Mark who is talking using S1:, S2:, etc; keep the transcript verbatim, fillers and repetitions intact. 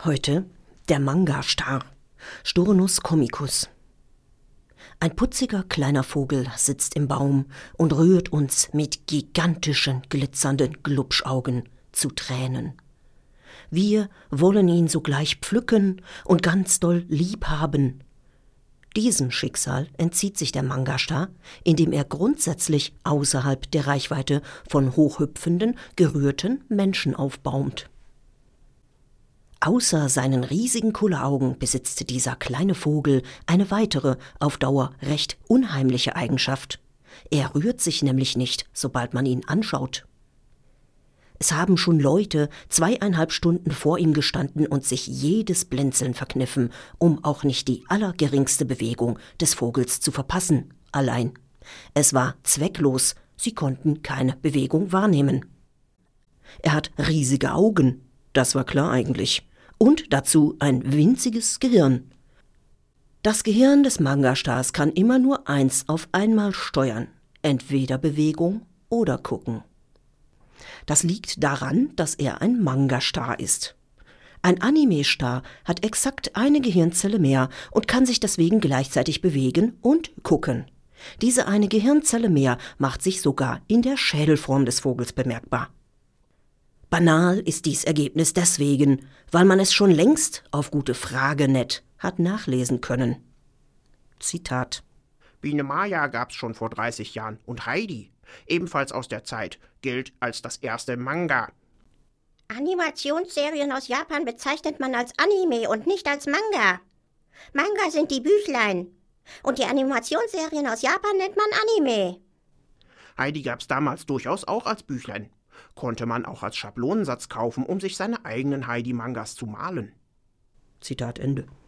S1: Heute der Manga-Star, Sturnus comicus. Ein putziger kleiner Vogel sitzt im Baum und rührt uns mit gigantischen, glitzernden Glubschaugen zu Tränen. Wir wollen ihn sogleich pflücken und ganz doll lieb haben. Diesem Schicksal entzieht sich der Manga-Star, indem er grundsätzlich außerhalb der Reichweite von hochhüpfenden, gerührten Menschen aufbaumt. Außer seinen riesigen Kulleraugen besitzt dieser kleine Vogel eine weitere, auf Dauer recht unheimliche Eigenschaft. Er rührt sich nämlich nicht, sobald man ihn anschaut. Es haben schon Leute zweieinhalb Stunden vor ihm gestanden und sich jedes Blinzeln verkniffen, um auch nicht die allergeringste Bewegung des Vogels zu verpassen. Allein, es war zwecklos, sie konnten keine Bewegung wahrnehmen. Er hat riesige Augen, das war klar eigentlich. Und dazu ein winziges Gehirn. Das Gehirn des Manga-Stars kann immer nur eins auf einmal steuern, entweder Bewegung oder Gucken. Das liegt daran, dass er ein Manga-Star ist. Ein Anime-Star hat exakt eine Gehirnzelle mehr und kann sich deswegen gleichzeitig bewegen und gucken. Diese eine Gehirnzelle mehr macht sich sogar in der Schädelform des Vogels bemerkbar. Banal ist dies Ergebnis deswegen, weil man es schon längst auf gute Frage net hat nachlesen können. Zitat:
S2: Biene Maya gab's schon vor dreißig Jahren und Heidi, ebenfalls aus der Zeit, gilt als das erste Manga.
S3: Animationsserien aus Japan bezeichnet man als Anime und nicht als Manga. Manga sind die Büchlein und die Animationsserien aus Japan nennt man Anime.
S2: Heidi gab's damals durchaus auch als Büchlein. Konnte man auch als Schablonensatz kaufen, um sich seine eigenen Heidi-Mangas zu malen.
S1: Zitat Ende.